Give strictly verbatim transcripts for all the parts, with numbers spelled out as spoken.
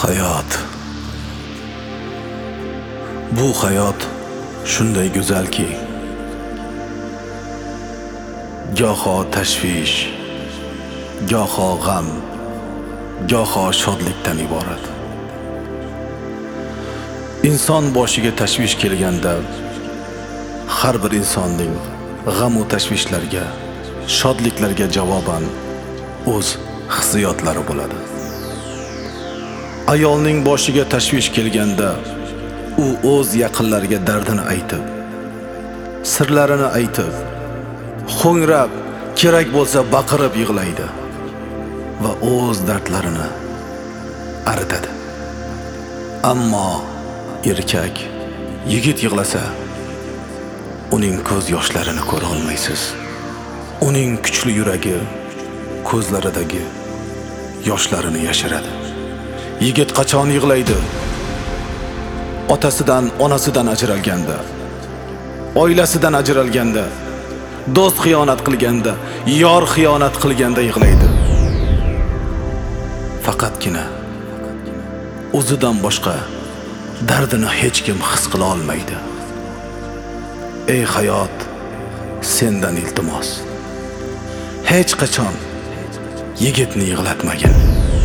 Hayot. Bu hayot shunday go'zalki, goho tashvish, goho g'am, goho shodlikdan iborat. Inson boshiga tashvish kelganda, har bir insonning g'am va tashvishlarga, shodliklarga javoban o'z hissiyotlari bo'ladi. Ayolning boshiga tashvish kelganda, u o'z yaqinlariga dardini aytib, sirlarini aytib, ho'ngrab, kerak bo'lsa baqirib yig'laydi va o'z dardlarini aritadi. Ammo erkak, yigit yig'lasa, uning ko'z yoshlarini ko'ra olmaysiz. Uning kuchli yuragi ko'zlaridagi yoshlarini yashiradi. Yigit qachon yig'laydi? Otasidan, onasidan ajralganda, oilasidan ajralganda, do'st xiyonat qilganda, yor xiyonat qilganda yig'laydi. Faqatgina o'zidan boshqa dardini hech kim his qila olmaydi. Ey hayot, sendan iltimos, hech qachon yigitni yig'latmagin.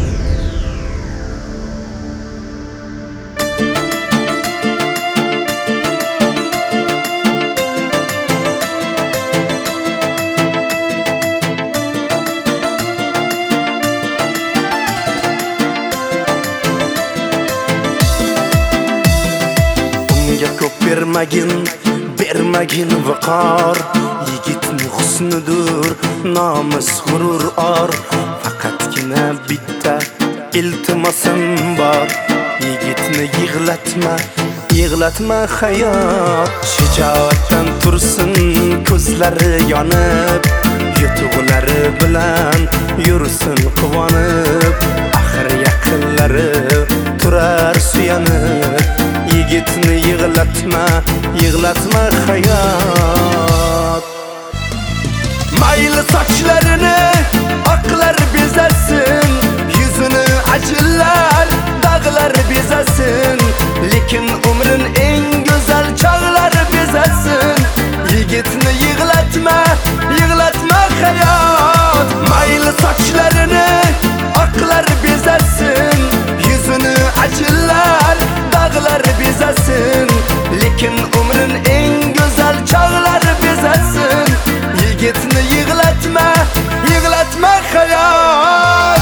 Bermagin, bermagin viqor, yigitning husnidir, nomus g'urur or. Faqatgina bitta iltimosim bor, yigitni yig'latma, yig'latma hayot. Shijoatdan tursin ko'zlari yonib, yutug'lari bilan yursin quvonib. Axir yaqinlari turar suyanib, yigitni yig'latma, yig'latma hayot. Mayli sochlarini oqlar bezasin, yuzini ajinlar, dag'lar bezasin, lekin umrin eng go'zal chog'lar bezasin. Yigitni yig'latma, yig'latma hayot. Mayli sochlarini oqlar bezasin, yuzini ajinlar, dag'lar bezasin, lekin umrin eng go'zal chog'lar bezasin. Yigitni yig'latma, yig'latma hayot.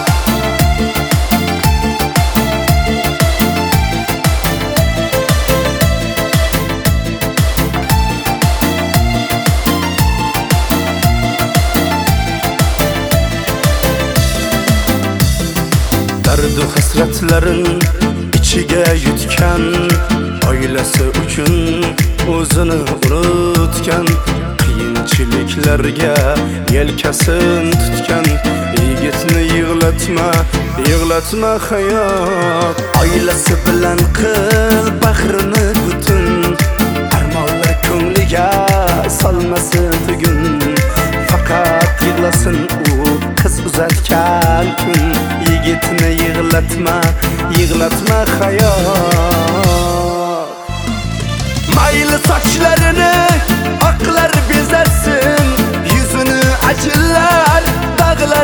Dardu hasratlarin ichiga yutgan, oilasi uchun o'zini unutgan, qiyinchiliklarga yelkasin tutgan. Yigitni yig'latma, yig'latma hayot. Oilasi bilan qil bahrini butun, armonlar ko'ngliga solmasin tugun. Faqat yig'lasin u qiz uzatgan kun. Yigitni yig'latma, yig'latma hayot. Mayli sochlarini oqlar bezasin, yuzini ajinlar, dag'lar